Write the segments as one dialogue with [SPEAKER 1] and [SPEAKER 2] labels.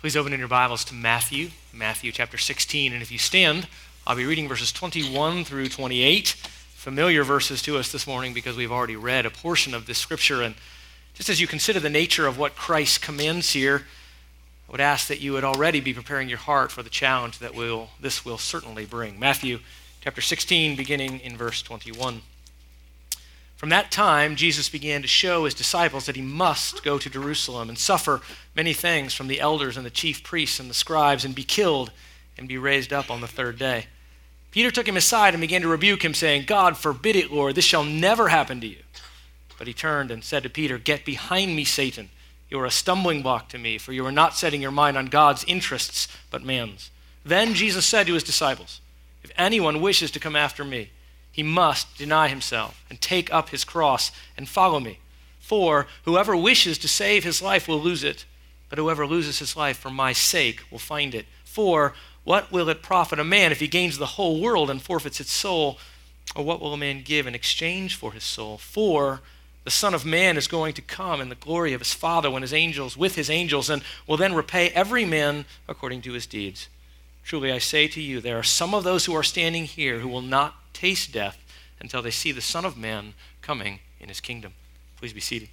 [SPEAKER 1] Please open in your Bibles to Matthew chapter 16. And if you stand, I'll be reading verses 21 through 28. Familiar verses to us this morning because we've already read a portion of this scripture. And just as you consider the nature of what Christ commands here, I would ask that you would already be preparing your heart for the challenge that this will certainly bring. Matthew chapter 16, beginning in verse 21. From that time, Jesus began to show his disciples that he must go to Jerusalem and suffer many things from the elders and the chief priests and the scribes and be killed and be raised up on the third day. Peter took him aside and began to rebuke him, saying, "God forbid it, Lord, this shall never happen to you." But he turned and said to Peter, "Get behind me, Satan. You are a stumbling block to me, for you are not setting your mind on God's interests, but man's." Then Jesus said to his disciples, "If anyone wishes to come after me, he must deny himself and take up his cross and follow me. For whoever wishes to save his life will lose it, but whoever loses his life for my sake will find it. For what will it profit a man if he gains the whole world and forfeits his soul? Or what will a man give in exchange for his soul? For the Son of Man is going to come in the glory of his Father with his angels, and will then repay every man according to his deeds. Truly I say to you, there are some of those who are standing here who will not taste death until they see the Son of Man coming in his kingdom." Please be seated.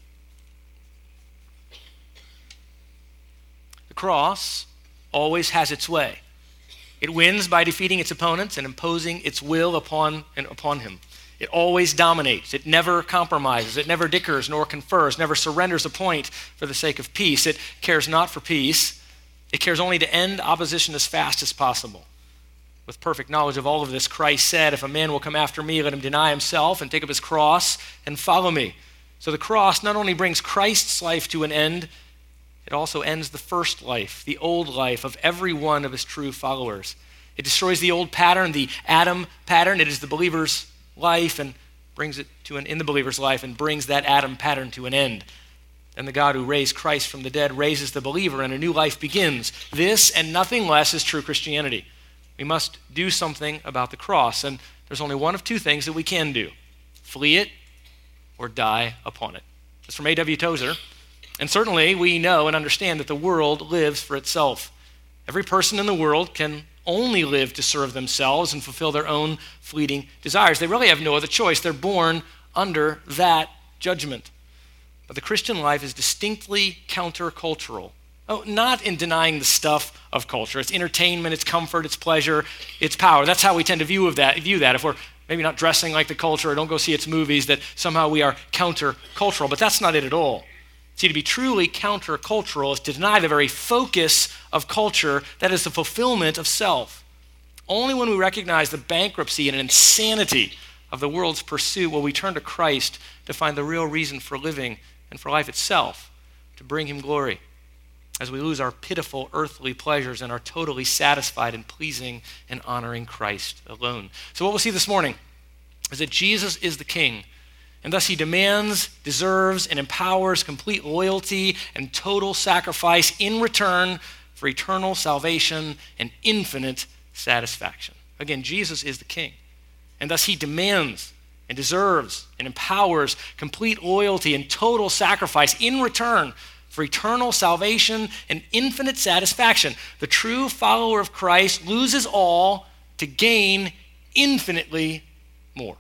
[SPEAKER 1] The cross always has its way. It wins by defeating its opponents and imposing its will upon him. It always dominates. It never compromises. It never dickers nor confers, never surrenders a point for the sake of peace. It cares not for peace. It cares only to end opposition as fast as possible. With perfect knowledge of all of this, Christ said, "If a man will come after me, let him deny himself and take up his cross and follow me." So the cross not only brings Christ's life to an end, it also ends the first life, the old life of every one of his true followers. It destroys the old pattern, the Adam pattern. It is the believer's life and brings it in the believer's life and brings that Adam pattern to an end. And the God who raised Christ from the dead raises the believer and a new life begins. This and nothing less is true Christianity. We must do something about the cross, and there's only one of two things that we can do: flee it or die upon it. That's from A.W. Tozer. And certainly we know and understand that the world lives for itself. Every person in the world can only live to serve themselves and fulfill their own fleeting desires. They really have no other choice. They're born under that judgment. But the Christian life is distinctly countercultural. Oh, not in denying the stuff of culture. It's entertainment, it's comfort, it's pleasure, it's power. That's how we tend to view that. If we're maybe not dressing like the culture or don't go see its movies, that somehow we are countercultural. But that's not it at all. See, to be truly countercultural is to deny the very focus of culture, that is the fulfillment of self. Only when we recognize the bankruptcy and insanity of the world's pursuit will we turn to Christ to find the real reason for living and for life itself, to bring him glory, as we lose our pitiful earthly pleasures and are totally satisfied in pleasing and honoring Christ alone. So what we'll see this morning is that Jesus is the King, and thus he demands, deserves, and empowers complete loyalty and total sacrifice in return for eternal salvation and infinite satisfaction. Again, Jesus is the King, and thus he demands and deserves and empowers complete loyalty and total sacrifice in return for eternal salvation and infinite satisfaction. The true follower of Christ loses all to gain infinitely more.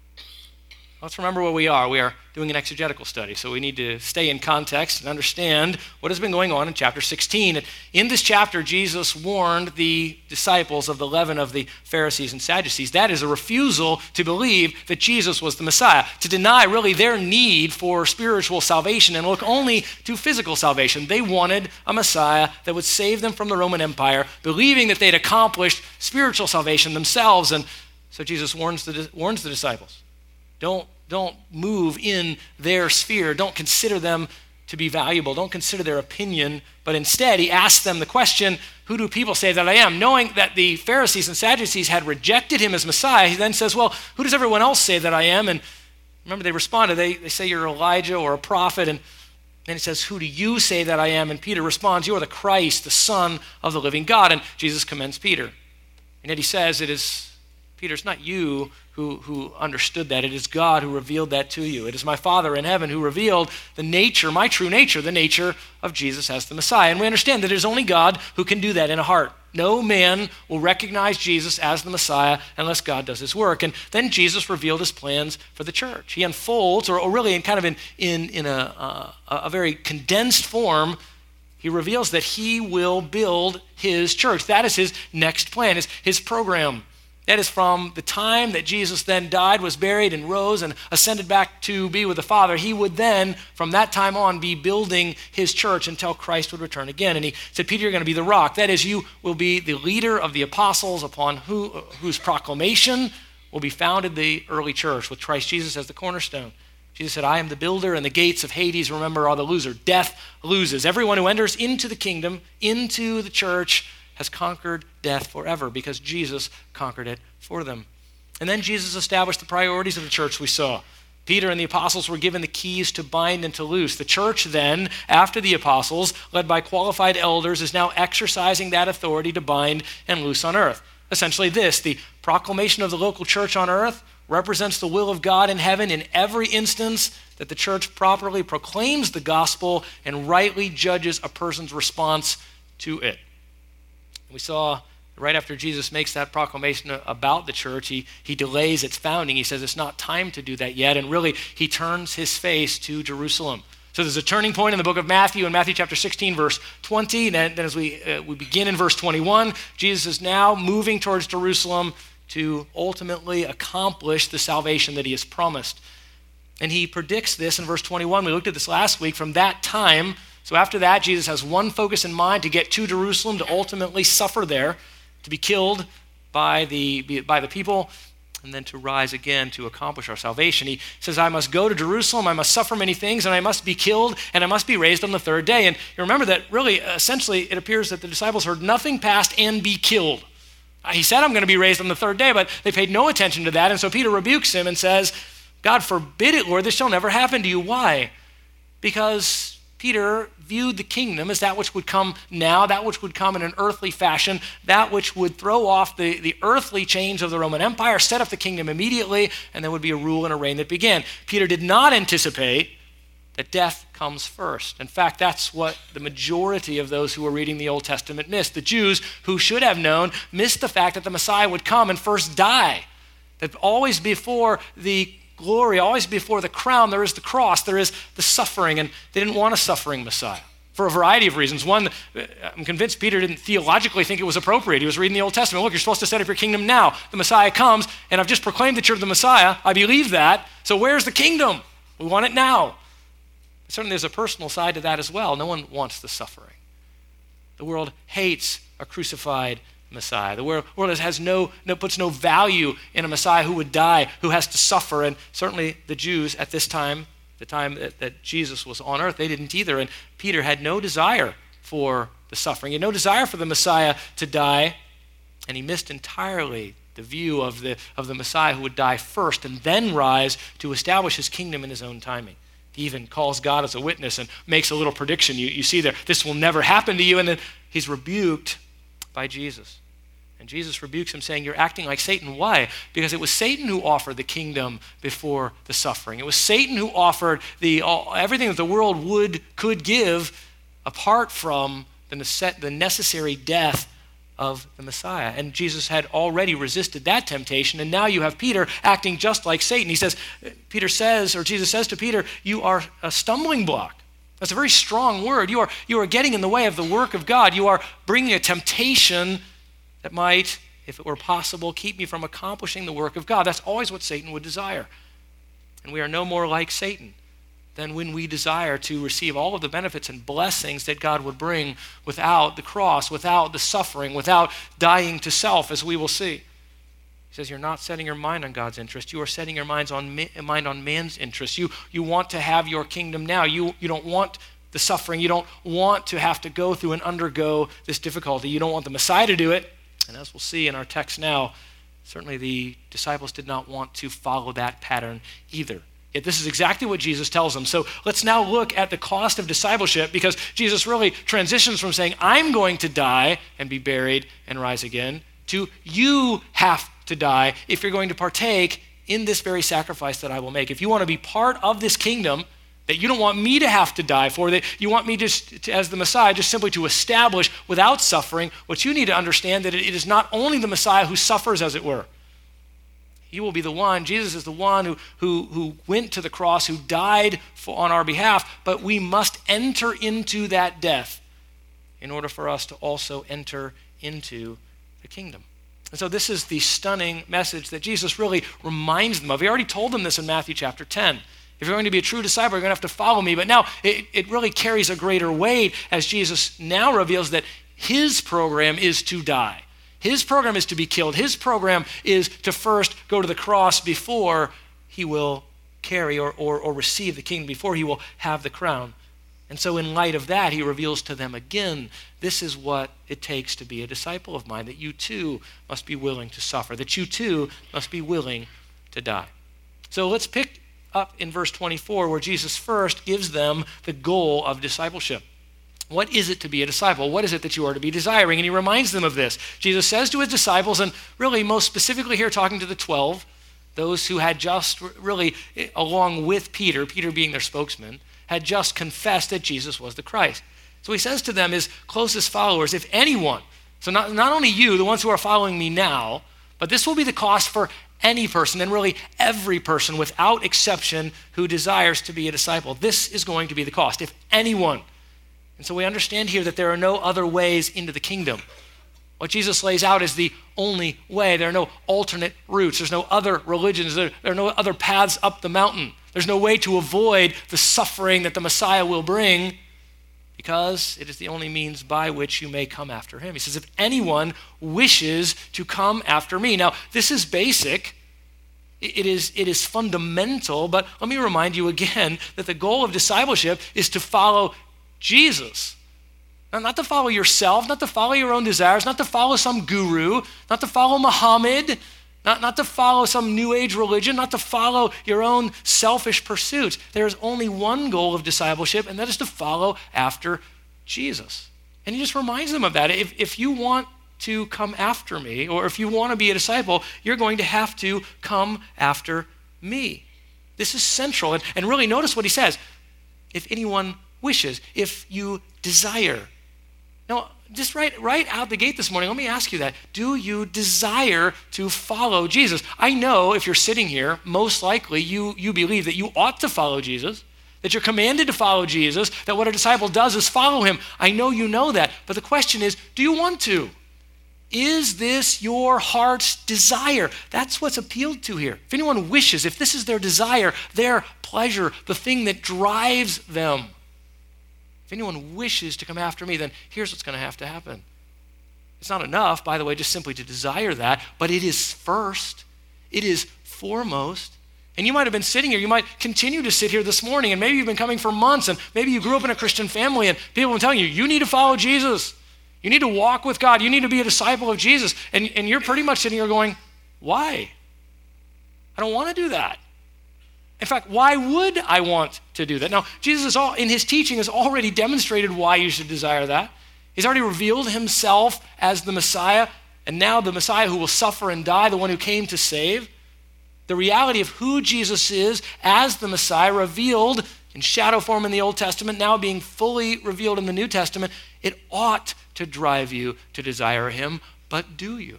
[SPEAKER 1] Let's remember where we are. We are doing an exegetical study, so we need to stay in context and understand what has been going on in chapter 16. In this chapter, Jesus warned the disciples of the leaven of the Pharisees and Sadducees. That is a refusal to believe that Jesus was the Messiah, to deny really their need for spiritual salvation and look only to physical salvation. They wanted a Messiah that would save them from the Roman Empire, believing that they'd accomplished spiritual salvation themselves. And so Jesus warns the disciples. Don't move in their sphere. Don't consider them to be valuable. Don't consider their opinion, but instead he asks them the question, "Who do people say that I am?" Knowing that the Pharisees and Sadducees had rejected him as Messiah, he then says, "Well, who does everyone else say that I am?" And remember, they responded. They say you're Elijah or a prophet, and then he says, "Who do you say that I am?" And Peter responds, "You are the Christ, the Son of the living God." And Jesus commends Peter. And yet he says, "It is Peter, it's not you who understood that. It is God who revealed that to you. It is my Father in heaven who revealed the nature, my true nature, the nature of Jesus as the Messiah. And we understand that it is only God who can do that in a heart. No man will recognize Jesus as the Messiah unless God does his work. And then Jesus revealed his plans for the church. He unfolds, or really in kind of in a very condensed form, he reveals that he will build his church. That is his next plan, his program. That is from the time that Jesus then died, was buried, and rose and ascended back to be with the Father. He would then, from that time on, be building his church until Christ would return again. And he said, Peter, you're going to be the rock. That is, you will be the leader of the apostles upon whose proclamation will be founded the early church with Christ Jesus as the cornerstone. Jesus said, I am the builder, and the gates of Hades, remember, are the loser. Death loses. Everyone who enters into the kingdom, into the church, has conquered death forever because Jesus conquered it for them. And then Jesus established the priorities of the church we saw. Peter and the apostles were given the keys to bind and to loose. The church then, after the apostles, led by qualified elders, is now exercising that authority to bind and loose on earth. Essentially this, the proclamation of the local church on earth represents the will of God in heaven in every instance that the church properly proclaims the gospel and rightly judges a person's response to it. We saw right after Jesus makes that proclamation about the church, he delays its founding. He says it's not time to do that yet, and really he turns his face to Jerusalem. So there's a turning point in the book of Matthew, in Matthew chapter 16, verse 20. And then as we begin in verse 21, Jesus is now moving towards Jerusalem to ultimately accomplish the salvation that he has promised. And he predicts this in verse 21. We looked at this last week. From that time, so after that, Jesus has one focus in mind: to get to Jerusalem, to ultimately suffer there, to be killed by the people, and then to rise again to accomplish our salvation. He says, I must go to Jerusalem, I must suffer many things, and I must be killed, and I must be raised on the third day. And you remember that really, essentially, it appears that the disciples heard nothing past and be killed. He said, I'm going to be raised on the third day, but they paid no attention to that. And so Peter rebukes him and says, God forbid it, Lord, this shall never happen to you. Why? Because Peter viewed the kingdom as that which would come now, that which would come in an earthly fashion, that which would throw off the earthly chains of the Roman Empire, set up the kingdom immediately, and there would be a rule and a reign that began. Peter did not anticipate that death comes first. In fact, that's what the majority of those who were reading the Old Testament missed. The Jews, who should have known, missed the fact that the Messiah would come and first die. That always before the glory, always before the crown, there is the cross, there is the suffering, and they didn't want a suffering Messiah for a variety of reasons. One, I'm convinced Peter didn't theologically think it was appropriate. He was reading the Old Testament. Look, you're supposed to set up your kingdom now. The Messiah comes, and I've just proclaimed that you're the Messiah. I believe that. So where's the kingdom? We want it now. Certainly there's a personal side to that as well. No one wants the suffering. The world hates a crucified Messiah. The world puts no value in a Messiah who would die, who has to suffer. And certainly the Jews at this time, the time that Jesus was on earth, they didn't either. And Peter had no desire for the suffering. He had no desire for the Messiah to die. And he missed entirely the view of the Messiah who would die first and then rise to establish his kingdom in his own timing. He even calls God as a witness and makes a little prediction. You see there, this will never happen to you. And then he's rebuked by Jesus. And Jesus rebukes him, saying, you're acting like Satan. Why? Because it was Satan who offered the kingdom before the suffering. It was Satan who offered everything that the world could give apart from the necessary death of the Messiah. And Jesus had already resisted that temptation, and now you have Peter acting just like Satan. Jesus says to Peter, you are a stumbling block. That's a very strong word. You are getting in the way of the work of God. You are bringing a temptation that might, if it were possible, keep me from accomplishing the work of God. That's always what Satan would desire. And we are no more like Satan than when we desire to receive all of the benefits and blessings that God would bring without the cross, without the suffering, without dying to self, as we will see. He says, you're not setting your mind on God's interest. You are setting your mind on man's interest. You want to have your kingdom now. You don't want the suffering. You don't want to have to go through and undergo this difficulty. You don't want the Messiah to do it. And as we'll see in our text now, certainly the disciples did not want to follow that pattern either. Yet this is exactly what Jesus tells them. So let's now look at the cost of discipleship, because Jesus really transitions from saying, I'm going to die and be buried and rise again, to you have to die if you're going to partake in this very sacrifice that I will make. If you want to be part of this kingdom that you don't want me to have to die for, that you want me just to, as the Messiah, just simply to establish without suffering, what you need to understand that it is not only the Messiah who suffers, as it were. He will be the one, Jesus is the one who went to the cross, who died on our behalf, but we must enter into that death in order for us to also enter into the kingdom. And so this is the stunning message that Jesus really reminds them of. He already told them this in Matthew chapter 10. If you're going to be a true disciple, you're going to have to follow me. But now it really carries a greater weight as Jesus now reveals that his program is to die. His program is to be killed. His program is to first go to the cross before he will carry or receive the kingdom, before he will have the crown. And so in light of that, he reveals to them again, this is what it takes to be a disciple of mine, that you too must be willing to suffer, that you too must be willing to die. So let's pick up in verse 24 where Jesus first gives them the goal of discipleship. What is it to be a disciple? What is it that you are to be desiring? And he reminds them of this. Jesus says to his disciples, and really most specifically here talking to the 12, those who had just really, along with Peter being their spokesman, had just confessed that Jesus was the Christ. So he says to them, his closest followers, if anyone, so not only you, the ones who are following me now, but this will be the cost for any person, and really every person without exception who desires to be a disciple. This is going to be the cost, if anyone. And so we understand here that there are no other ways into the kingdom. What Jesus lays out is the only way. There are no alternate routes. There's no other religions. There are no other paths up the mountain. There's no way to avoid the suffering that the Messiah will bring, because it is the only means by which you may come after him. He says, if anyone wishes to come after me. Now, this is basic. It is fundamental, but let me remind you again that the goal of discipleship is to follow Jesus. Now, not to follow yourself, not to follow your own desires, not to follow some guru, not to follow Muhammad, not to follow some new age religion, not to follow your own selfish pursuits. There is only one goal of discipleship, and that is to follow after Jesus. And he just reminds them of that. If you want to come after me, or if you want to be a disciple, you're going to have to come after me. This is central. And really notice what he says. If anyone wishes, if you desire. Now, just right out the gate this morning, let me ask you that. Do you desire to follow Jesus? I know if you're sitting here, most likely you believe that you ought to follow Jesus, that you're commanded to follow Jesus, that what a disciple does is follow him. I know you know that. But the question is, do you want to? Is this your heart's desire? That's what's appealed to here. If anyone wishes, if this is their desire, their pleasure, the thing that drives them, if anyone wishes to come after me, then here's what's going to have to happen. It's not enough, by the way, just simply to desire that, but it is first. It is foremost. And you might have been sitting here, you might continue to sit here this morning, and maybe you've been coming for months, and maybe you grew up in a Christian family, and people have been telling you, you need to follow Jesus. You need to walk with God. You need to be a disciple of Jesus. And you're pretty much sitting here going, why? I don't want to do that. In fact, why would I want to do that? Now, Jesus in his teaching has already demonstrated why you should desire that. He's already revealed himself as the Messiah, and now the Messiah who will suffer and die, the one who came to save. The reality of who Jesus is as the Messiah, revealed in shadow form in the Old Testament, now being fully revealed in the New Testament, it ought to drive you to desire him, but do you?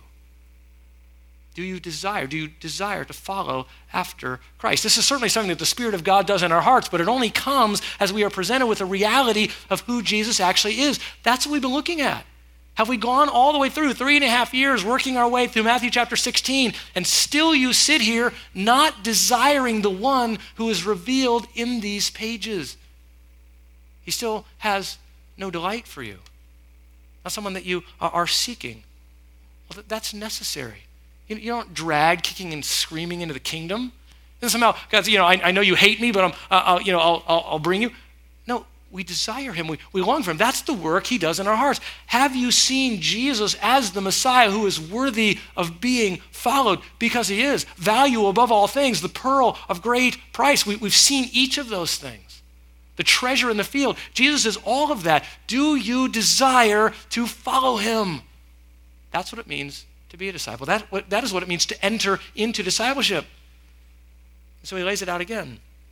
[SPEAKER 1] Do you desire to follow after Christ? This is certainly something that the Spirit of God does in our hearts, but it only comes as we are presented with the reality of who Jesus actually is. That's what we've been looking at. Have we gone all the way through 3.5 years working our way through Matthew chapter 16, and still you sit here not desiring the one who is revealed in these pages? He still has no delight for you. Not someone that you are seeking. Well, that's necessary. You don't drag kicking and screaming into the kingdom. And somehow, God, I know you hate me, but I'll bring you. No, we desire him. We long for him. That's the work he does in our hearts. Have you seen Jesus as the Messiah who is worthy of being followed? Because he is. Value above all things, the pearl of great price. We've seen each of those things. The treasure in the field. Jesus is all of that. Do you desire to follow him? That's what it means to be a disciple. That is what it means to enter into discipleship. So he lays it out again.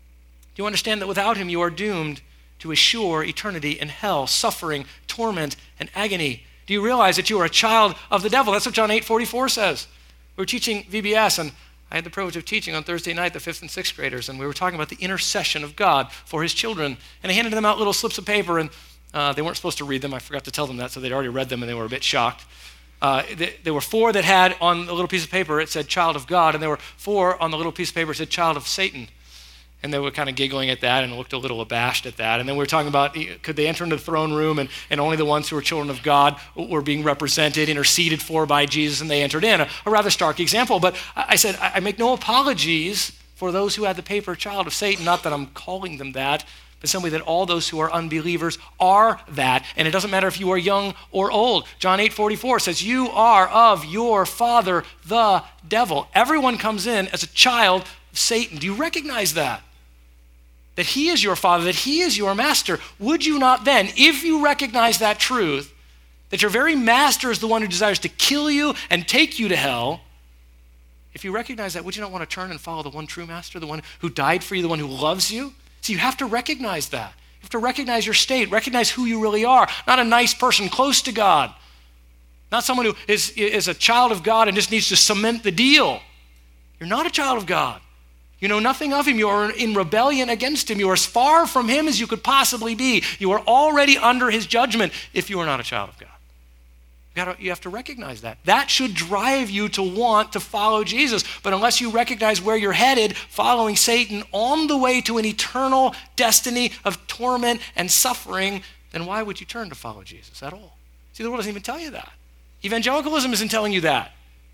[SPEAKER 1] Do you understand that without him you are doomed to a sure eternity in hell, suffering, torment, and agony? Do you realize that you are a child of the devil? That's what John 8:44 says. We were teaching VBS, and I had the privilege of teaching on Thursday night the 5th and 6th graders, and we were talking about the intercession of God for his children. And I handed them out little slips of paper, and they weren't supposed to read them. I forgot to tell them that, so they'd already read them, and they were a bit shocked. There were 4 that had on the little piece of paper, it said child of God, and there were 4 on the little piece of paper that said child of Satan. And they were kind of giggling at that and looked a little abashed at that. And then we were talking about, could they enter into the throne room, and only the ones who were children of God were being represented, interceded for by Jesus, and they entered in. A rather stark example. But I said, I make no apologies for those who had the paper child of Satan, not that I'm calling them that, but simply that all those who are unbelievers are that. And it doesn't matter if you are young or old. John 8:44 says, you are of your father, the devil. Everyone comes in as a child of Satan. Do you recognize that? That he is your father, that he is your master. Would you not then, if you recognize that truth, that your very master is the one who desires to kill you and take you to hell, if you recognize that, would you not want to turn and follow the one true master, the one who died for you, the one who loves you? So you have to recognize that. You have to recognize your state, recognize who you really are. Not a nice person close to God. Not someone who is a child of God and just needs to cement the deal. You're not a child of God. You know nothing of him. You are in rebellion against him. You are as far from him as you could possibly be. You are already under his judgment if you are not a child of God. You have to recognize that. That should drive you to want to follow Jesus. But unless you recognize where you're headed, following Satan on the way to an eternal destiny of torment and suffering, then why would you turn to follow Jesus at all? See, the world doesn't even tell you that. Evangelicalism isn't telling you that.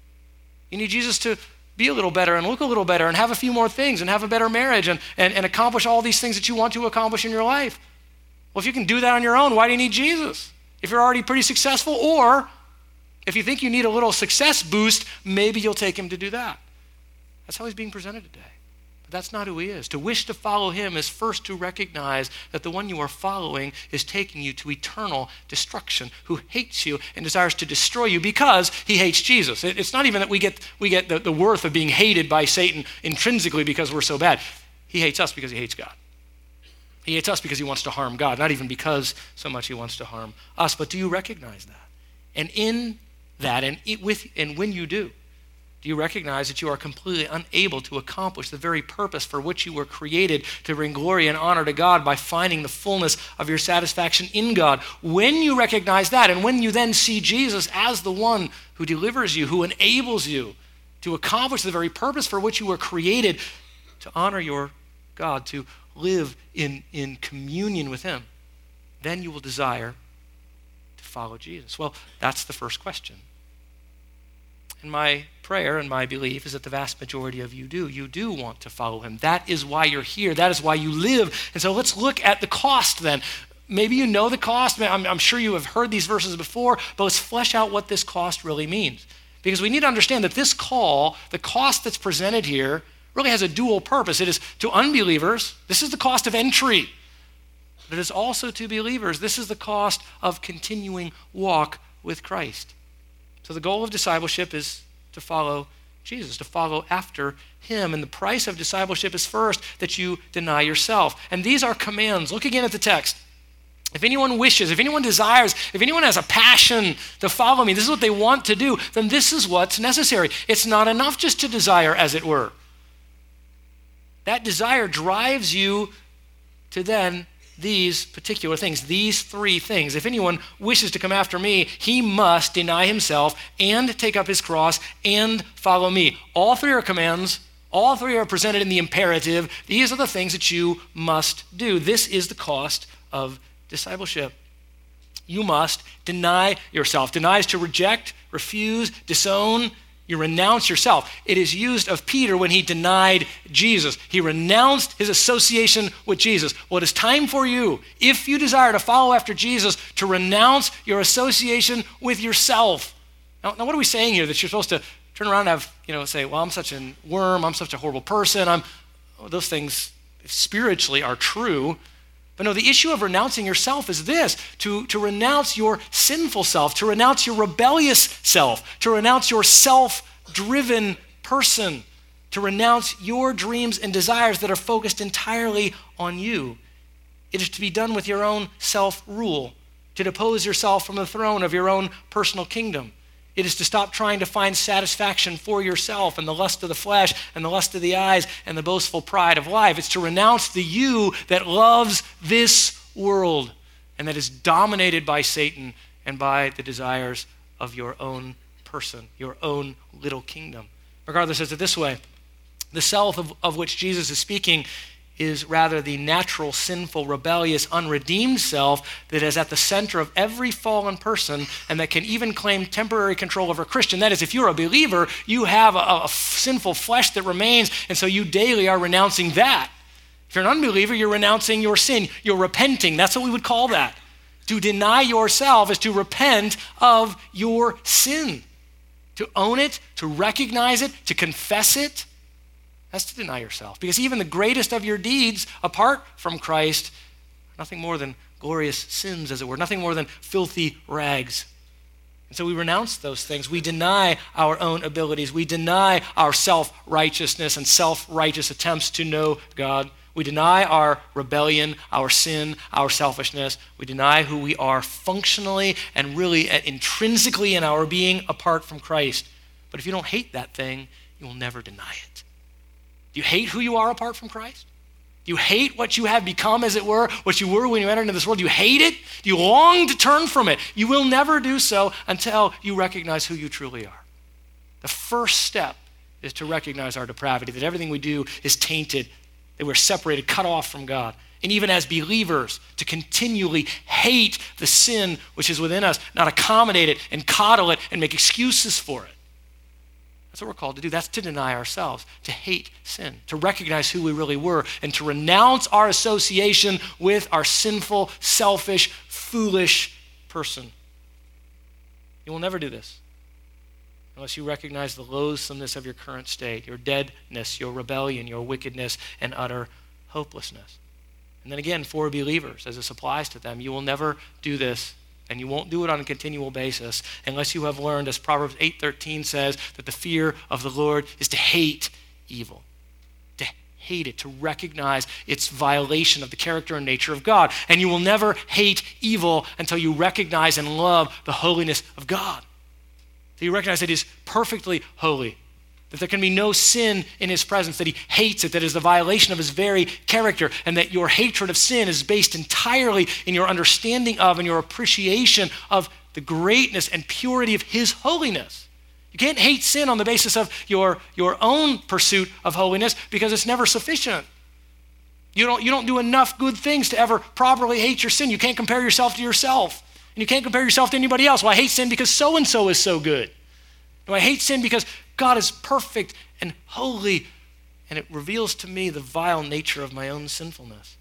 [SPEAKER 1] You need Jesus to be a little better and look a little better and have a few more things and have a better marriage and accomplish all these things that you want to accomplish in your life. Well, if you can do that on your own, why do you need Jesus? If you're already pretty successful, or if you think you need a little success boost, maybe you'll take him to do that. That's how he's being presented today. But that's not who he is. To wish to follow him is first to recognize that the one you are following is taking you to eternal destruction, who hates you and desires to destroy you because he hates Jesus. It's not even that we get the worth of being hated by Satan intrinsically because we're so bad. He hates us because he hates God. He hates us because he wants to harm God, not even because so much he wants to harm us. But do you recognize that? And in that, and when you do you recognize that you are completely unable to accomplish the very purpose for which you were created, to bring glory and honor to God by finding the fullness of your satisfaction in God? When you recognize that, and when you then see Jesus as the one who delivers you, who enables you to accomplish the very purpose for which you were created, to honor your God, to live in communion with him, then you will desire to follow Jesus. Well, that's the first question. And my prayer and my belief is that the vast majority of you do. You do want to follow him. That is why you're here. That is why you live. And so let's look at the cost then. Maybe you know the cost. I'm sure you have heard these verses before, but let's flesh out what this cost really means. Because we need to understand that this call, the cost that's presented here, really has a dual purpose. It is to unbelievers, this is the cost of entry. But it is also to believers, this is the cost of continuing walk with Christ. So the goal of discipleship is to follow Jesus, to follow after him. And the price of discipleship is first that you deny yourself. And these are commands. Look again at the text. If anyone wishes, if anyone desires, if anyone has a passion to follow me, this is what they want to do, then this is what's necessary. It's not enough just to desire, as it were. That desire drives you to then these particular things, these 3 things. If anyone wishes to come after me, he must deny himself and take up his cross and follow me. All 3 are commands. All 3 are presented in the imperative. These are the things that you must do. This is the cost of discipleship. You must deny yourself. Deny is to reject, refuse, disown. You renounce yourself. It is used of Peter when he denied Jesus. He renounced his association with Jesus. Well, it is time for you, if you desire to follow after Jesus, to renounce your association with yourself. Now what are we saying here? That you're supposed to turn around and have, say, well, I'm such a worm, I'm such a horrible person. Those things spiritually are true, But no, the issue of renouncing yourself is this, to renounce your sinful self, to renounce your rebellious self, to renounce your self-driven person, to renounce your dreams and desires that are focused entirely on you. It is to be done with your own self-rule, to depose yourself from the throne of your own personal kingdom. It is to stop trying to find satisfaction for yourself and the lust of the flesh and the lust of the eyes and the boastful pride of life. It's to renounce the you that loves this world and that is dominated by Satan and by the desires of your own person, your own little kingdom. MacArthur says it this way: the self of which Jesus is speaking is rather the natural, sinful, rebellious, unredeemed self that is at the center of every fallen person and that can even claim temporary control over a Christian. That is, if you're a believer, you have a sinful flesh that remains, and so you daily are renouncing that. If you're an unbeliever, you're renouncing your sin. You're repenting. That's what we would call that. To deny yourself is to repent of your sin, to own it, to recognize it, to confess it. That's to deny yourself. Because even the greatest of your deeds, apart from Christ, are nothing more than glorious sins, as it were, nothing more than filthy rags. And so we renounce those things. We deny our own abilities. We deny our self-righteousness and self-righteous attempts to know God. We deny our rebellion, our sin, our selfishness. We deny who we are functionally and really intrinsically in our being apart from Christ. But if you don't hate that thing, you will never deny it. Do you hate who you are apart from Christ? Do you hate what you have become, as it were, what you were when you entered into this world? Do you hate it? Do you long to turn from it? You will never do so until you recognize who you truly are. The first step is to recognize our depravity, that everything we do is tainted, that we're separated, cut off from God. And even as believers, to continually hate the sin which is within us, not accommodate it and coddle it and make excuses for it. That's what we're called to do. That's to deny ourselves, to hate sin, to recognize who we really were, and to renounce our association with our sinful, selfish, foolish person. You will never do this unless you recognize the loathsomeness of your current state, your deadness, your rebellion, your wickedness, and utter hopelessness. And then again, for believers, as this applies to them, you will never do this, and you won't do it on a continual basis unless you have learned, as Proverbs 8:13 says, that the fear of the Lord is to hate evil, to hate it, to recognize its violation of the character and nature of God. And you will never hate evil until you recognize and love the holiness of God. So you recognize that He is perfectly holy, that there can be no sin in His presence, that He hates it, that it is the violation of His very character, and that your hatred of sin is based entirely in your understanding of and your appreciation of the greatness and purity of His holiness. You can't hate sin on the basis of your own pursuit of holiness, because it's never sufficient. You don't do enough good things to ever properly hate your sin. You can't compare yourself to yourself, and you can't compare yourself to anybody else. Well, I hate sin because so-and-so is so good. No, I hate sin because God is perfect and holy, and it reveals to me the vile nature of my own sinfulness.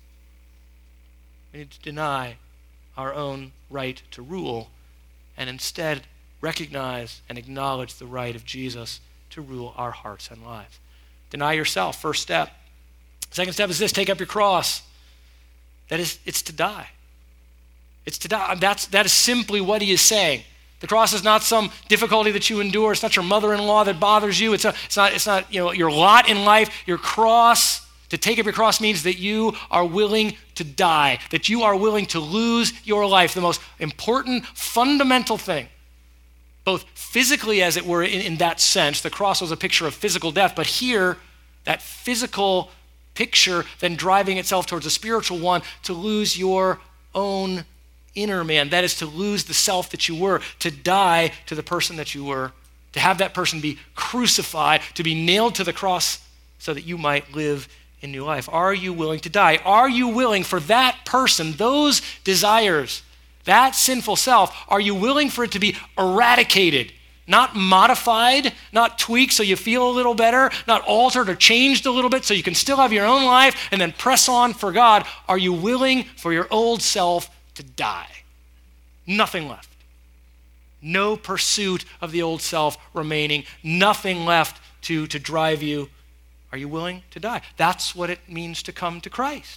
[SPEAKER 1] We need to deny our own right to rule and instead recognize and acknowledge the right of Jesus to rule our hearts and lives. Deny yourself, first step. Second step is this: take up your cross. That is, it's to die. It's to die. That is simply what he is saying. The cross is not some difficulty that you endure. It's not your mother-in-law that bothers you. It's not your lot in life. Your cross, to take up your cross, means that you are willing to die, that you are willing to lose your life. The most important, fundamental thing, both physically, as it were, in that sense. The cross was a picture of physical death, but here, that physical picture then driving itself towards a spiritual one, to lose your own inner man. That is to lose the self that you were, to die to the person that you were, to have that person be crucified, to be nailed to the cross so that you might live in new life. Are you willing to die? Are you willing for that person, those desires, that sinful self, are you willing for it to be eradicated? Not modified, not tweaked so you feel a little better, not altered or changed a little bit so you can still have your own life and then press on for God. Are you willing for your old self to die? Nothing left. No pursuit of the old self remaining. Nothing left to drive you. Are you willing to die? That's what it means to come to Christ.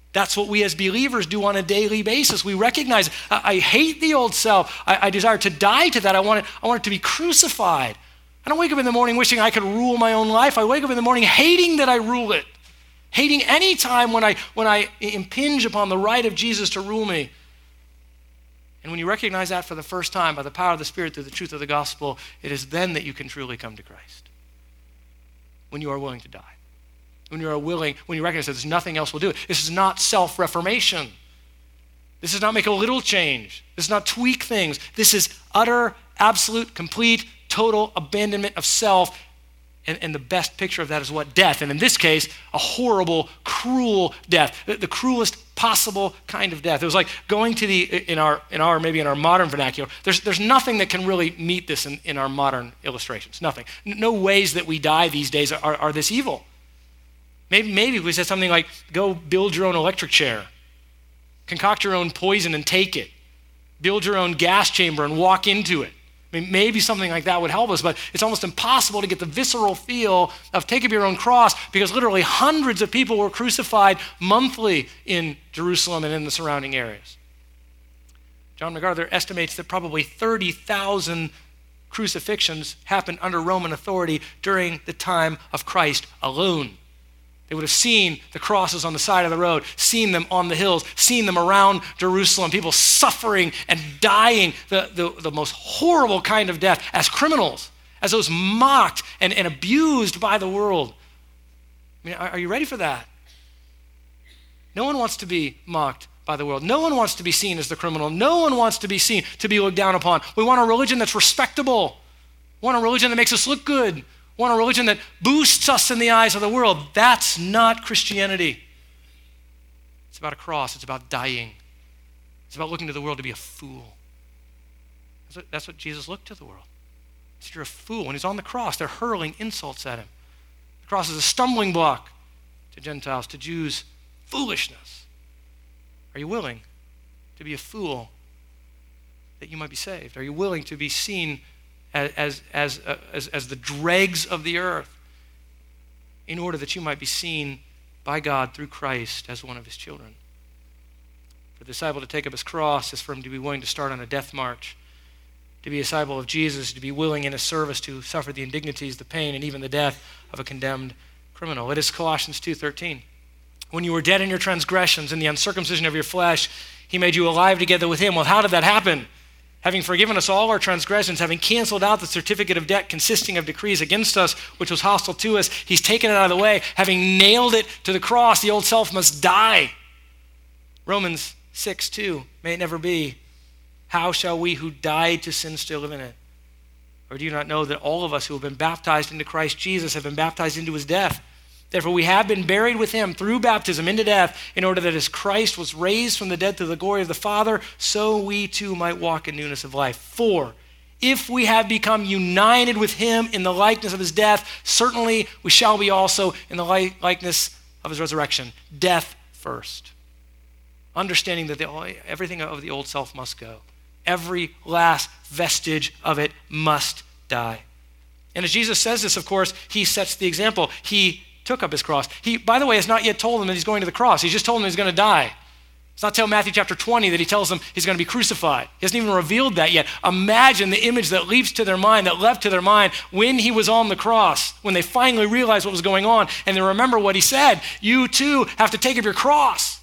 [SPEAKER 1] That's what we as believers do on a daily basis. We recognize, I hate the old self. I desire to die to that. I want it to be crucified. I don't wake up in the morning wishing I could rule my own life. I wake up in the morning hating that I rule it, hating any time when I impinge upon the right of Jesus to rule me. And when you recognize that for the first time by the power of the Spirit through the truth of the gospel, it is then that you can truly come to Christ. When you are willing to die. When you recognize that there's nothing else will do it. This is not self-reformation. This is not make a little change. This is not tweak things. This is utter, absolute, complete, total abandonment of self. And the best picture of that is what? Death. And in this case, a horrible, cruel death. The cruelest possible kind of death. It was like going to maybe in our modern vernacular, there's nothing that can really meet this in our modern illustrations. Nothing. No ways that we die these days are this evil. Maybe if we said something like, go build your own electric chair, concoct your own poison and take it, build your own gas chamber and walk into it. I mean, maybe something like that would help us, but it's almost impossible to get the visceral feel of take up your own cross, because literally hundreds of people were crucified monthly in Jerusalem and in the surrounding areas. John MacArthur estimates that probably 30,000 crucifixions happened under Roman authority during the time of Christ alone. They would have seen the crosses on the side of the road, seen them on the hills, seen them around Jerusalem, people suffering and dying the most horrible kind of death as criminals, as those mocked and abused by the world. I mean, are you ready for that? No one wants to be mocked by the world. No one wants to be seen as the criminal. No one wants to be seen to be looked down upon. We want a religion that's respectable. We want a religion that makes us look good. Want a religion that boosts us in the eyes of the world. That's not Christianity. It's about a cross. It's about dying. It's about looking to the world to be a fool. That's what Jesus looked to the world. He said, you're a fool. When he's on the cross, they're hurling insults at him. The cross is a stumbling block to Gentiles, to Jews, foolishness. Are you willing to be a fool that you might be saved? Are you willing to be seen as the dregs of the earth, in order that you might be seen by God through Christ as one of his children? For the disciple to take up his cross is for him to be willing to start on a death march. To be a disciple of Jesus, to be willing in his service to suffer the indignities, the pain, and even the death of a condemned criminal. It is Colossians 2:13. When you were dead in your transgressions and the uncircumcision of your flesh, he made you alive together with him. Well, how did that happen? Having forgiven us all our transgressions, having canceled out the certificate of debt consisting of decrees against us, which was hostile to us, he's taken it out of the way. Having nailed it to the cross, the old self must die. Romans 6:2, may it never be. How shall we who died to sin still live in it? Or do you not know that all of us who have been baptized into Christ Jesus have been baptized into his death? Therefore, we have been buried with him through baptism into death, in order that as Christ was raised from the dead through the glory of the Father, so we too might walk in newness of life. For if we have become united with him in the likeness of his death, certainly we shall be also in the likeness of his resurrection. Death first. Understanding that everything of the old self must go. Every last vestige of it must die. And as Jesus says this, of course, he sets the example. He took up his cross. He, by the way, has not yet told them that he's going to the cross. He's just told them he's going to die. It's not till Matthew chapter 20 that he tells them he's going to be crucified. He hasn't even revealed that yet. Imagine the image that leapt to their mind when he was on the cross, when they finally realized what was going on, and they remember what he said. You too have to take up your cross.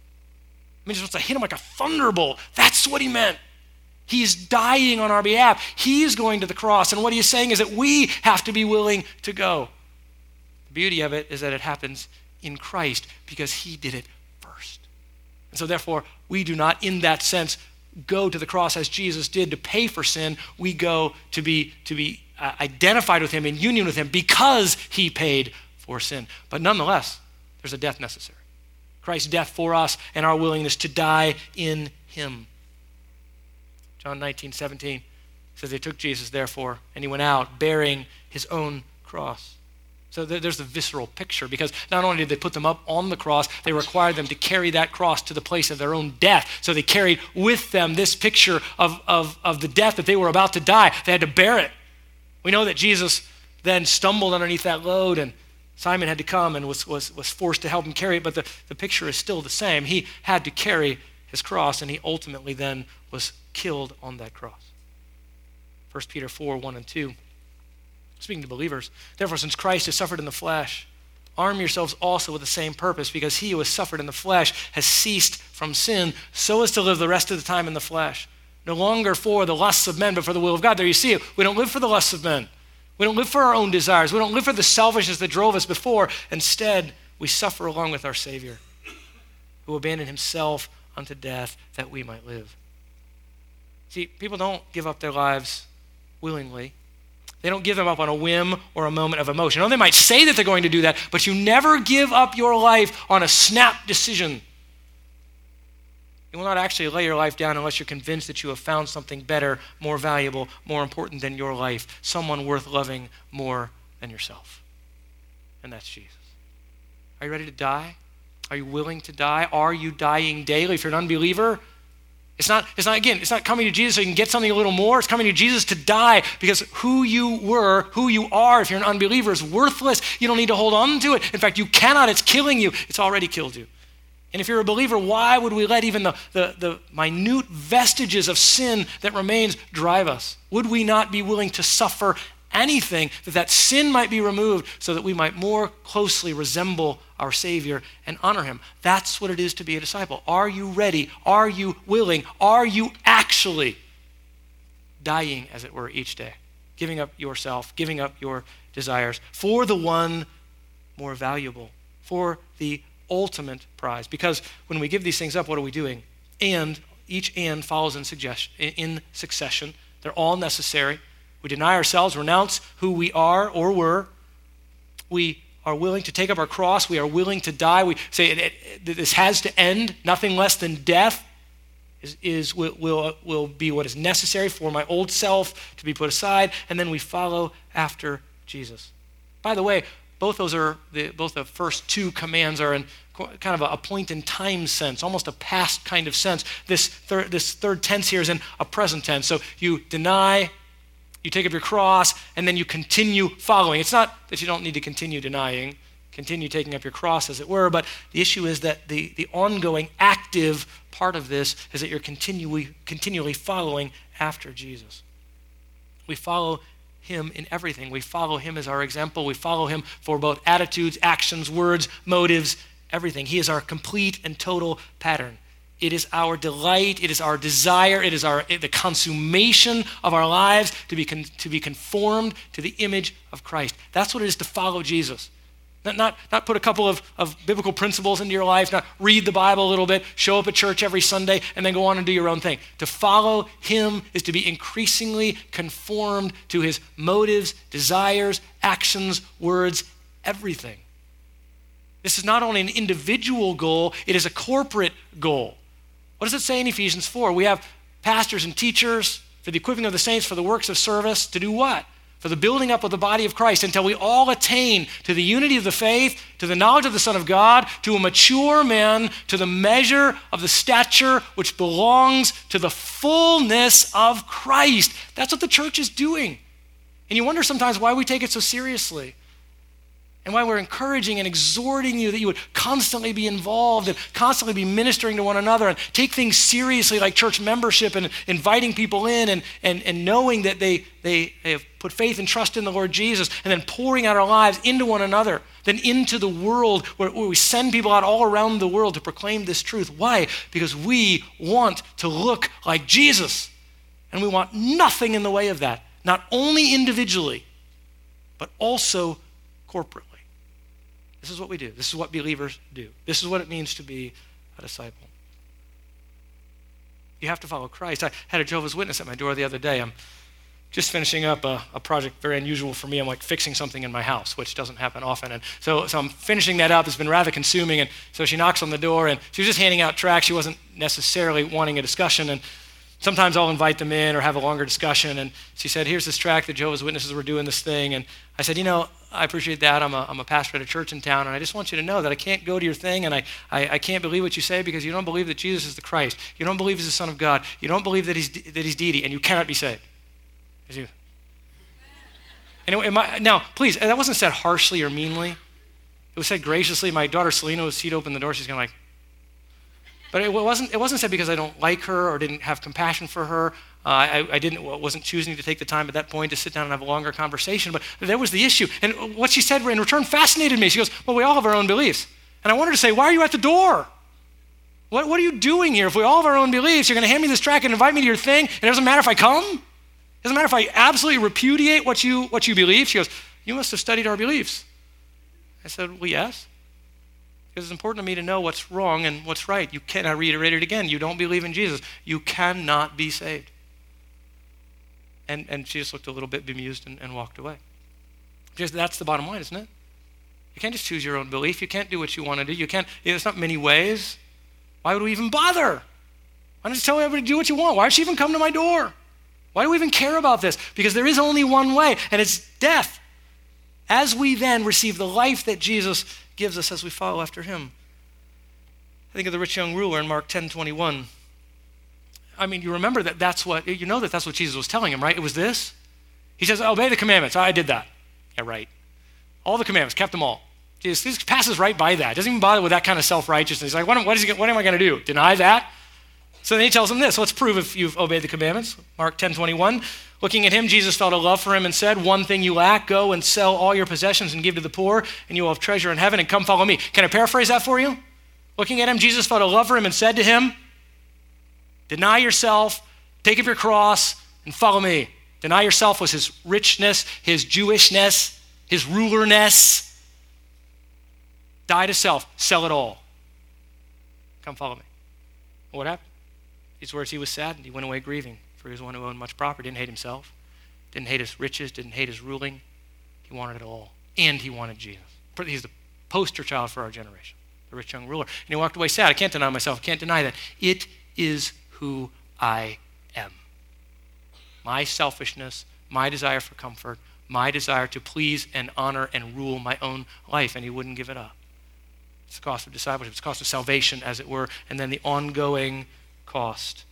[SPEAKER 1] I mean, just to hit him like a thunderbolt. That's what he meant. He's dying on our behalf. He's going to the cross. And what he is saying is that we have to be willing to go. The beauty of it is that it happens in Christ because he did it first. And so therefore, we do not, in that sense, go to the cross as Jesus did to pay for sin. We go to be identified with him, in union with him, because he paid for sin. But nonetheless, there's a death necessary. Christ's death for us and our willingness to die in him. John 19:17 says they took Jesus, therefore, and he went out bearing his own cross. So there's the visceral picture, because not only did they put them up on the cross, they required them to carry that cross to the place of their own death. So they carried with them this picture of the death that they were about to die. They had to bear it. We know that Jesus then stumbled underneath that load and Simon had to come and was forced to help him carry it, but the picture is still the same. He had to carry his cross, and he ultimately then was killed on that cross. 1 Peter 4, 1 and 2. Speaking to believers, therefore, since Christ has suffered in the flesh, arm yourselves also with the same purpose, because he who has suffered in the flesh has ceased from sin, so as to live the rest of the time in the flesh. No longer for the lusts of men, but for the will of God. There you see it. We don't live for the lusts of men. We don't live for our own desires. We don't live for the selfishness that drove us before. Instead, we suffer along with our Savior, who abandoned himself unto death that we might live. See, people don't give up their lives willingly. They don't give them up on a whim or a moment of emotion. Oh, they might say that they're going to do that, but you never give up your life on a snap decision. You will not actually lay your life down unless you're convinced that you have found something better, more valuable, more important than your life, someone worth loving more than yourself. And that's Jesus. Are you ready to die? Are you willing to die? Are you dying daily? If you're an unbeliever, it's not coming to Jesus so you can get something a little more. It's coming to Jesus to die, because who you were, who you are, if you're an unbeliever, is worthless. You don't need to hold on to it. In fact, you cannot. It's killing you. It's already killed you. And if you're a believer, why would we let even the minute vestiges of sin that remains drive us? Would we not be willing to suffer anything that sin might be removed so that we might more closely resemble our Savior and honor him? That's what it is to be a disciple. Are you ready? Are you willing? Are you actually dying, as it were, each day? Giving up yourself, giving up your desires for the one more valuable, for the ultimate prize. Because when we give these things up, what are we doing? And each and follows in succession. They're all necessary. We deny ourselves, renounce who we are or were. We are willing to take up our cross. We are willing to die. We say this has to end. Nothing less than death will be what is necessary for my old self to be put aside. And then we follow after Jesus. By the way, both the first two commands are in kind of a point in time sense, almost a past kind of sense. This third tense here is in a present tense. So you deny, you take up your cross, and then you continue following. It's not that you don't need to continue denying, continue taking up your cross, as it were, but the issue is that the ongoing active part of this is that you're continually following after Jesus. We follow him in everything. We follow him as our example. We follow him for both attitudes, actions, words, motives, everything. He is our complete and total pattern. It is our delight, it is our desire, it is the consummation of our lives to be conformed to the image of Christ. That's what it is to follow Jesus. Not put a couple of biblical principles into your life, not read the Bible a little bit, show up at church every Sunday, and then go on and do your own thing. To follow him is to be increasingly conformed to his motives, desires, actions, words, everything. This is not only an individual goal, it is a corporate goal. What does it say in Ephesians 4? We have pastors and teachers for the equipping of the saints for the works of service to do what? For the building up of the body of Christ until we all attain to the unity of the faith, to the knowledge of the Son of God, to a mature man, to the measure of the stature which belongs to the fullness of Christ. That's what the church is doing. And you wonder sometimes why we take it so seriously. And why we're encouraging and exhorting you that you would constantly be involved and constantly be ministering to one another and take things seriously like church membership and inviting people in and knowing that they have put faith and trust in the Lord Jesus, and then pouring out our lives into one another, then into the world where we send people out all around the world to proclaim this truth. Why? Because we want to look like Jesus, and we want nothing in the way of that, not only individually, but also corporately. This is what we do. This is what believers do. This is what it means to be a disciple. You have to follow Christ. I had a Jehovah's Witness at my door the other day. I'm just finishing up a project very unusual for me. I'm like fixing something in my house, which doesn't happen often. And so I'm finishing that up. It's been rather consuming. And so she knocks on the door, and she was just handing out tracts. She wasn't necessarily wanting a discussion. And sometimes I'll invite them in or have a longer discussion. And she said, here's this tract, the Jehovah's Witnesses were doing this thing. And I said, I appreciate that. I'm a pastor at a church in town, and I just want you to know that I can't go to your thing, and I can't believe what you say because you don't believe that Jesus is the Christ. You don't believe he's the Son of God. You don't believe that he's deity, and you cannot be saved. Now, please, that wasn't said harshly or meanly. was said graciously. My daughter Selena, she'd open the door, she's kind of like, but it wasn't said because I don't like her or didn't have compassion for her. I wasn't choosing to take the time at that point to sit down and have a longer conversation, but that was the issue. And what she said in return fascinated me. She goes, well, we all have our own beliefs. And I wanted to say, why are you at the door? What are you doing here? If we all have our own beliefs, you're going to hand me this tract and invite me to your thing, and it doesn't matter if I come? It doesn't matter if I absolutely repudiate what you believe? She goes, you must have studied our beliefs. I said, well, yes. Because it's important to me to know what's wrong and what's right. I reiterate it again. You don't believe in Jesus. You cannot be saved. And she just looked a little bit bemused and walked away. Because that's the bottom line, isn't it? You can't just choose your own belief. You can't do what you want to do. You can't, there's not many ways. Why would we even bother? Why don't you tell everybody to do what you want? Why would she even come to my door? Why do we even care about this? Because there is only one way, and it's death. As we then receive the life that Jesus gives us as we follow after him. I think of the rich young ruler in Mark 10:21. I mean, you remember that's what Jesus was telling him, right? It was this. He says, obey the commandments. I did that. Yeah, right. All the commandments, kept them all. Jesus passes right by that. Doesn't even bother with that kind of self-righteousness. He's like, what am I going to do? Deny that? So then he tells him this. Let's prove if you've obeyed the commandments. Mark 10:21. Looking at him, Jesus felt a love for him and said, one thing you lack, go and sell all your possessions and give to the poor, and you will have treasure in heaven, and come follow me. Can I paraphrase that for you? Looking at him, Jesus felt a love for him and said to him, deny yourself, take up your cross, and follow me. Deny yourself was his richness, his Jewishness, his rulerness. Die to self, sell it all. Come follow me. What happened? These words, he was sad and he went away grieving, for he was one who owned much property, didn't hate himself, didn't hate his riches, didn't hate his ruling. He wanted it all. And he wanted Jesus. He's the poster child for our generation, the rich young ruler. And he walked away sad. I can't deny myself. I can't deny that. It is who I am. My selfishness, my desire for comfort, my desire to please and honor and rule my own life, and he wouldn't give it up. It's the cost of discipleship. It's the cost of salvation, as it were, and then the ongoing cost.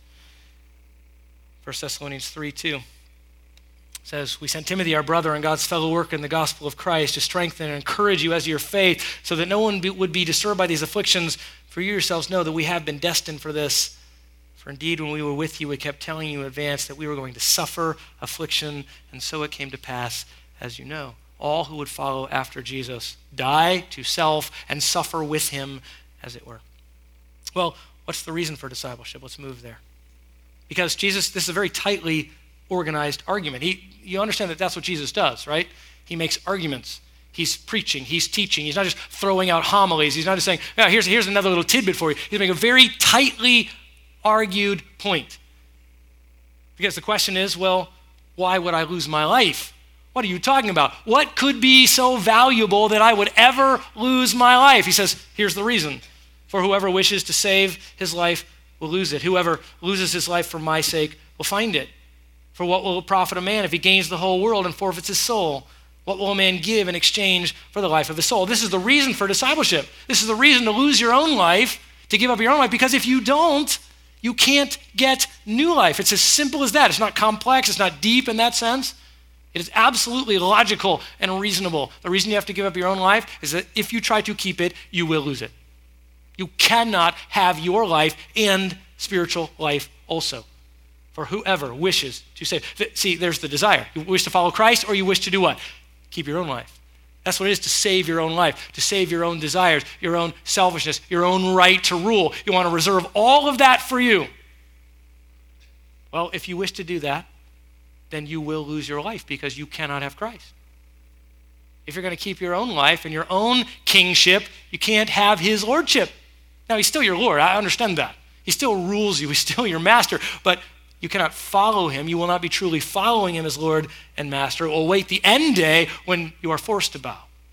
[SPEAKER 1] 1 Thessalonians 3:2 says, we sent Timothy, our brother and God's fellow worker in the gospel of Christ, to strengthen and encourage you as to your faith, so that no one would be disturbed by these afflictions. For you yourselves know that we have been destined for this. For indeed, when we were with you, we kept telling you in advance that we were going to suffer affliction, and so it came to pass, as you know. All who would follow after Jesus die to self and suffer with him, as it were. Well, what's the reason for discipleship? Let's move there. Because Jesus, this is a very tightly organized argument. You understand that that's what Jesus does, right? He makes arguments. He's preaching. He's teaching. He's not just throwing out homilies. He's not just saying, oh, here's another little tidbit for you. He's making a very tightly argued point. Because the question is, well, why would I lose my life? What are you talking about? What could be so valuable that I would ever lose my life? He says, here's the reason. For whoever wishes to save his life will lose it. Whoever loses his life for my sake will find it. For what will it profit a man if he gains the whole world and forfeits his soul? What will a man give in exchange for the life of his soul? This is the reason for discipleship. This is the reason to lose your own life, to give up your own life, because if you don't, you can't get new life. It's as simple as that. It's not complex. It's not deep in that sense. It is absolutely logical and reasonable. The reason you have to give up your own life is that if you try to keep it, you will lose it. You cannot have your life and spiritual life also. For whoever wishes to save. See, there's the desire. You wish to follow Christ, or you wish to do what? Keep your own life. That's what it is to save your own life, to save your own desires, your own selfishness, your own right to rule. You want to reserve all of that for you. Well, if you wish to do that, then you will lose your life because you cannot have Christ. If you're going to keep your own life and your own kingship, you can't have his lordship. Now, he's still your Lord. I understand that. He still rules you. He's still your master. But you cannot follow him. You will not be truly following him as Lord and master. It will wait the end day when you are forced to bow.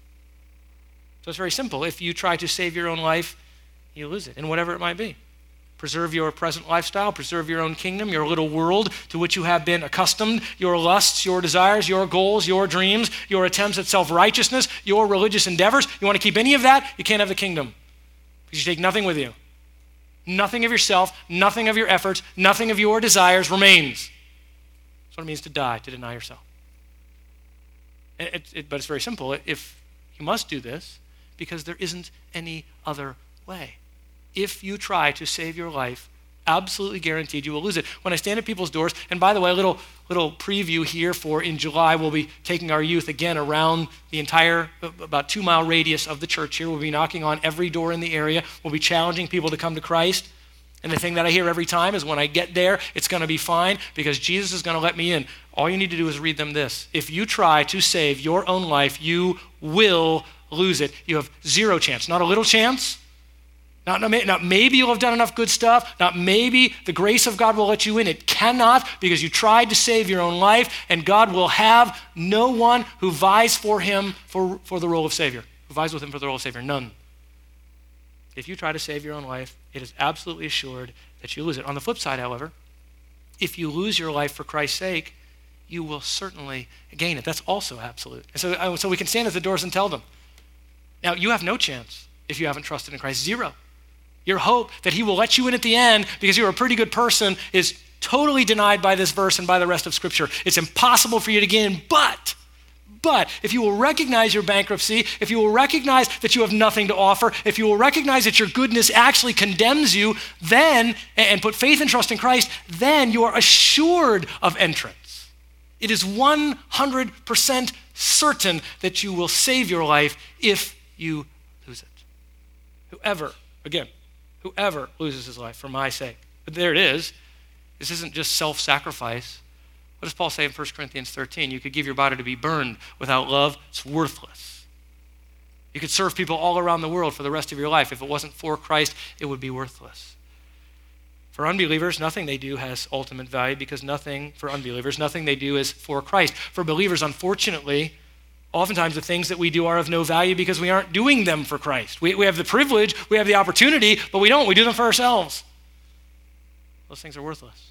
[SPEAKER 1] So it's very simple. If you try to save your own life, you lose it, in whatever it might be. Preserve your present lifestyle, preserve your own kingdom, your little world to which you have been accustomed, your lusts, your desires, your goals, your dreams, your attempts at self-righteousness, your religious endeavors. You want to keep any of that, you can't have the kingdom because you take nothing with you. Nothing of yourself, nothing of your efforts, nothing of your desires remains. That's what it means to die, to deny yourself. But it's very simple. If you must do this, because there isn't any other way. If you try to save your life, absolutely guaranteed you will lose it. When I stand at people's doors, and by the way, a little preview here for in July, we'll be taking our youth again around the entire about 2-mile radius of the church here. We'll be knocking on every door in the area. We'll be challenging people to come to Christ. And the thing that I hear every time is when I get there, it's going to be fine because Jesus is going to let me in. All you need to do is read them this. If you try to save your own life, you will lose it. You have zero chance, not a little chance. Not maybe you'll have done enough good stuff. Not maybe the grace of God will let you in. It cannot, because you tried to save your own life, and God will have no one who vies for him for the role of Savior, who vies with him for the role of Savior. None. If you try to save your own life, it is absolutely assured that you lose it. On the flip side, however, if you lose your life for Christ's sake, you will certainly gain it. That's also absolute. And so we can stand at the doors and tell them, now you have no chance if you haven't trusted in Christ. Zero. Your hope that he will let you in at the end because you're a pretty good person is totally denied by this verse and by the rest of Scripture. It's impossible for you to get in, but if you will recognize your bankruptcy, if you will recognize that you have nothing to offer, if you will recognize that your goodness actually condemns you, then, and put faith and trust in Christ, then you are assured of entrance. It is 100% certain that you will save your life if you lose it. Whoever loses his life for my sake. But there it is. This isn't just self-sacrifice. What does Paul say in 1 Corinthians 13? You could give your body to be burned without love. It's worthless. You could serve people all around the world for the rest of your life. If it wasn't for Christ, it would be worthless. For unbelievers, nothing they do has ultimate value because nothing they do is for Christ. For believers, unfortunately, oftentimes the things that we do are of no value because we aren't doing them for Christ. We have the privilege, we have the opportunity, but we don't. We do them for ourselves. Those things are worthless.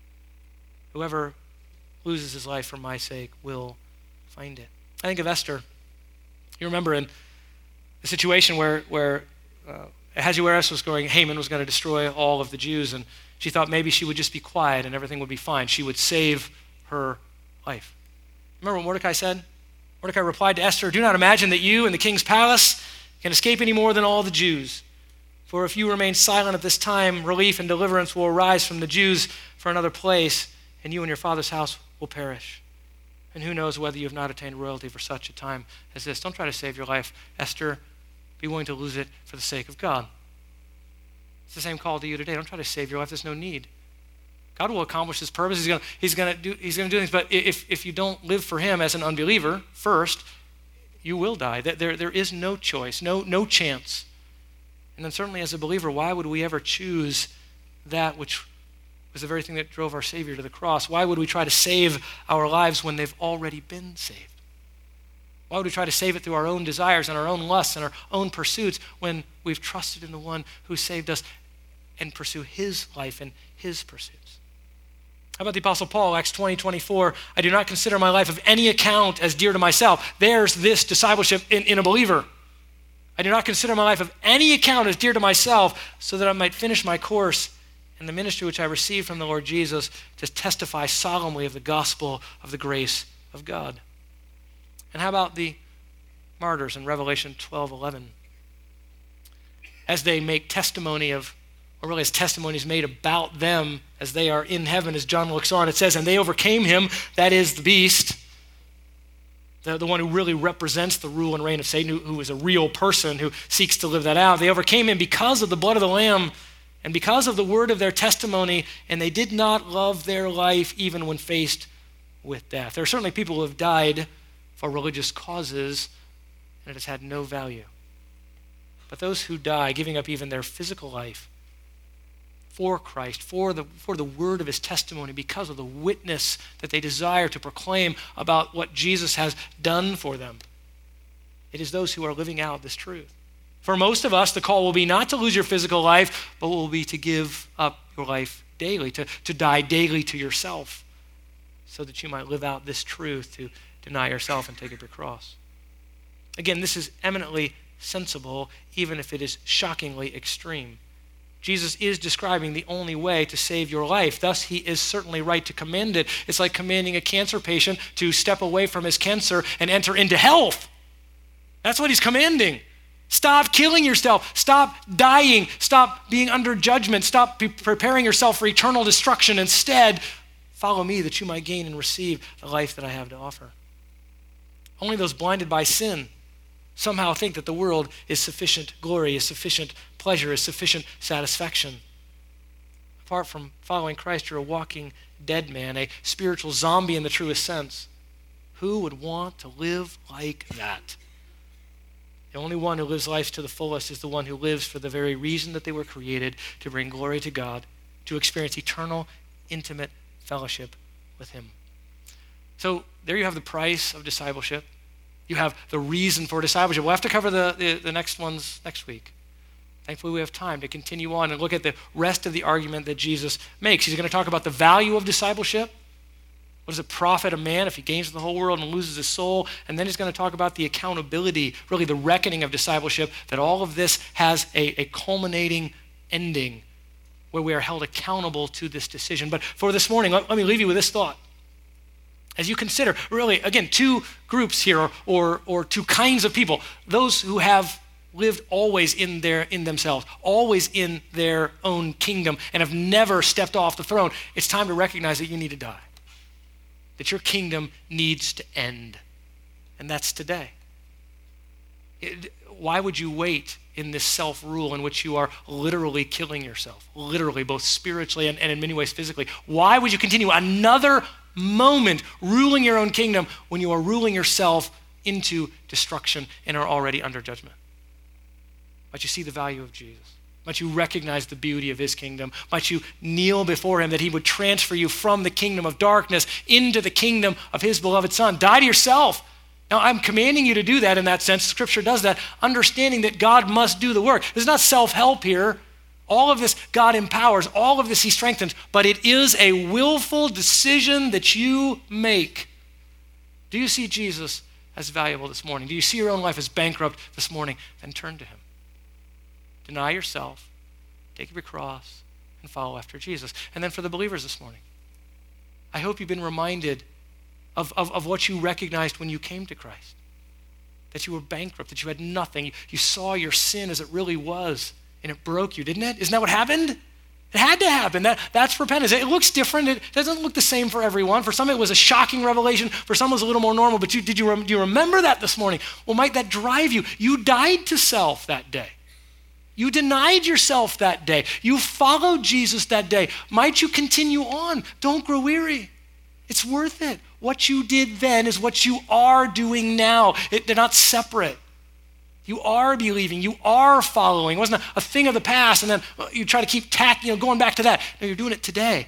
[SPEAKER 1] Whoever loses his life for my sake will find it. I think of Esther. You remember in the situation where Ahasuerus was going, Haman was going to destroy all of the Jews, and she thought maybe she would just be quiet and everything would be fine. She would save her life. Remember what Mordecai said? Mordecai replied to Esther, "Do not imagine that you and the king's palace can escape any more than all the Jews. For if you remain silent at this time, relief and deliverance will arise from the Jews for another place, and you and your father's house will perish. And who knows whether you have not attained royalty for such a time as this." Don't try to save your life, Esther. Be willing to lose it for the sake of God. It's the same call to you today. Don't try to save your life. There's no need. God will accomplish his purpose. He's going to do things. But if you don't live for him as an unbeliever first, you will die. There is no choice, no chance. And then certainly as a believer, why would we ever choose that which was the very thing that drove our Savior to the cross? Why would we try to save our lives when they've already been saved? Why would we try to save it through our own desires and our own lusts and our own pursuits when we've trusted in the one who saved us and pursue his life and his pursuits? How about the Apostle Paul, Acts 20:24? "I do not consider my life of any account as dear to myself." There's this discipleship in a believer. "I do not consider my life of any account as dear to myself, so that I might finish my course in the ministry which I received from the Lord Jesus to testify solemnly of the gospel of the grace of God." And how about the martyrs in Revelation 12:11? As they make testimony of, or really as testimonies made about them as they are in heaven, as John looks on, it says, "And they overcame him," that is the beast, the one who really represents the rule and reign of Satan, who is a real person who seeks to live that out. "They overcame him because of the blood of the Lamb and because of the word of their testimony, and they did not love their life even when faced with death." There are certainly people who have died for religious causes, and it has had no value. But those who die, giving up even their physical life for Christ, for the word of his testimony, because of the witness that they desire to proclaim about what Jesus has done for them, it is those who are living out this truth. For most of us, the call will be not to lose your physical life, but will be to give up your life daily, to die daily to yourself, so that you might live out this truth, to deny yourself and take up your cross. Again, this is eminently sensible, even if it is shockingly extreme. Jesus is describing the only way to save your life. Thus, he is certainly right to command it. It's like commanding a cancer patient to step away from his cancer and enter into health. That's what he's commanding. Stop killing yourself. Stop dying. Stop being under judgment. Stop preparing yourself for eternal destruction. Instead, follow me that you might gain and receive the life that I have to offer. Only those blinded by sin somehow think that the world is sufficient glory, is sufficient pleasure, is sufficient satisfaction. Apart from following Christ, you're a walking dead man, a spiritual zombie in the truest sense. Who would want to live like that? The only one who lives life to the fullest is the one who lives for the very reason that they were created, to bring glory to God, to experience eternal, intimate fellowship with him. So there you have the price of discipleship. You have the reason for discipleship. We'll have to cover the next ones next week. Thankfully, we have time to continue on and look at the rest of the argument that Jesus makes. He's going to talk about the value of discipleship. What does it profit a man if he gains the whole world and loses his soul? And then he's going to talk about the accountability, really the reckoning of discipleship, that all of this has a culminating ending where we are held accountable to this decision. But for this morning, let me leave you with this thought. As you consider, really, again, two groups here, or two kinds of people. Those who have lived always in themselves, always in their own kingdom, and have never stepped off the throne. It's time to recognize that you need to die. That your kingdom needs to end. And that's today. Why would you wait in this self-rule in which you are literally killing yourself? Literally, both spiritually and in many ways physically. Why would you continue another moment ruling your own kingdom when you are ruling yourself into destruction and are already under judgment? Might you see the value of Jesus? Might you recognize the beauty of his kingdom? Might you kneel before him that he would transfer you from the kingdom of darkness into the kingdom of his beloved Son? Die to yourself. Now, I'm commanding you to do that in that sense. Scripture does that, understanding that God must do the work. There's not self-help here. All of this God empowers. All of this he strengthens. But it is a willful decision that you make. Do you see Jesus as valuable this morning? Do you see your own life as bankrupt this morning? Then turn to him. Deny yourself, take up your cross, and follow after Jesus. And then for the believers this morning, I hope you've been reminded of what you recognized when you came to Christ. That you were bankrupt, that you had nothing. You saw your sin as it really was, and it broke you, didn't it? Isn't that what happened? It had to happen. That's repentance. It looks different. It doesn't look the same for everyone. For some, it was a shocking revelation. For some, it was a little more normal. But do you remember that this morning? Well, might that drive you? You died to self that day. You denied yourself that day. You followed Jesus that day. Might you continue on? Don't grow weary. It's worth it. What you did then is what you are doing now. They're not separate. You are believing. You are following. It wasn't a thing of the past, and then you try to keep going back to that. No, you're doing it today.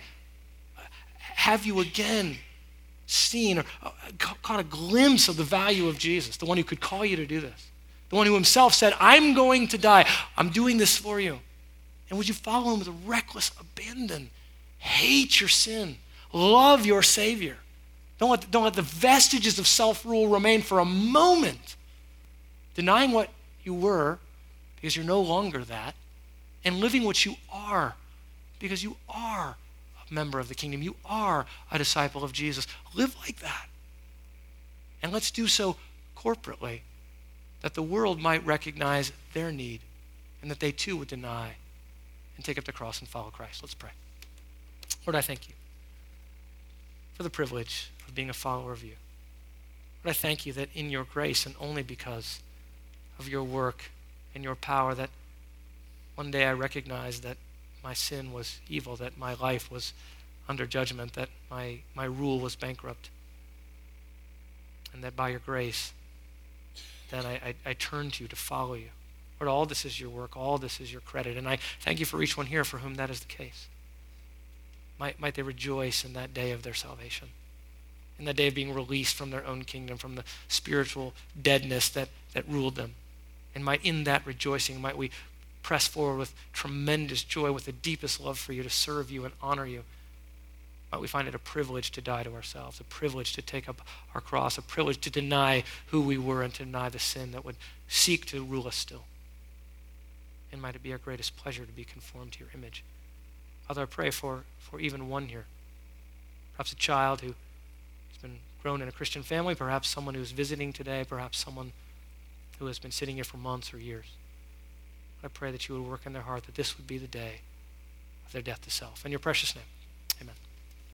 [SPEAKER 1] Have you again seen or caught a glimpse of the value of Jesus, the one who could call you to do this? The one who himself said, I'm going to die. I'm doing this for you. And would you follow him with reckless abandon? Hate your sin. Love your Savior. Don't let the vestiges of self-rule remain for a moment. Denying what you were, because you're no longer that, and living what you are, because you are a member of the kingdom. You are a disciple of Jesus. Live like that. And let's do so corporately, that the world might recognize their need and that they too would deny and take up the cross and follow Christ. Let's pray. Lord, I thank you for the privilege of being a follower of you. Lord, I thank you that in your grace and only because of your work and your power that one day I recognized that my sin was evil, that my life was under judgment, that my rule was bankrupt, and that by your grace then I turn to you to follow you. Lord, all this is your work. All this is your credit. And I thank you for each one here for whom that is the case. Might they rejoice in that day of their salvation, in that day of being released from their own kingdom, from the spiritual deadness that ruled them. And might in that rejoicing, might we press forward with tremendous joy, with the deepest love for you, to serve you and honor you. Might we find it a privilege to die to ourselves, a privilege to take up our cross, a privilege to deny who we were and to deny the sin that would seek to rule us still. And might it be our greatest pleasure to be conformed to your image. Father, I pray for even one here, perhaps a child who has been grown in a Christian family, perhaps someone who's visiting today, perhaps someone who has been sitting here for months or years. I pray that you would work in their heart that this would be the day of their death to self. In your precious name, amen.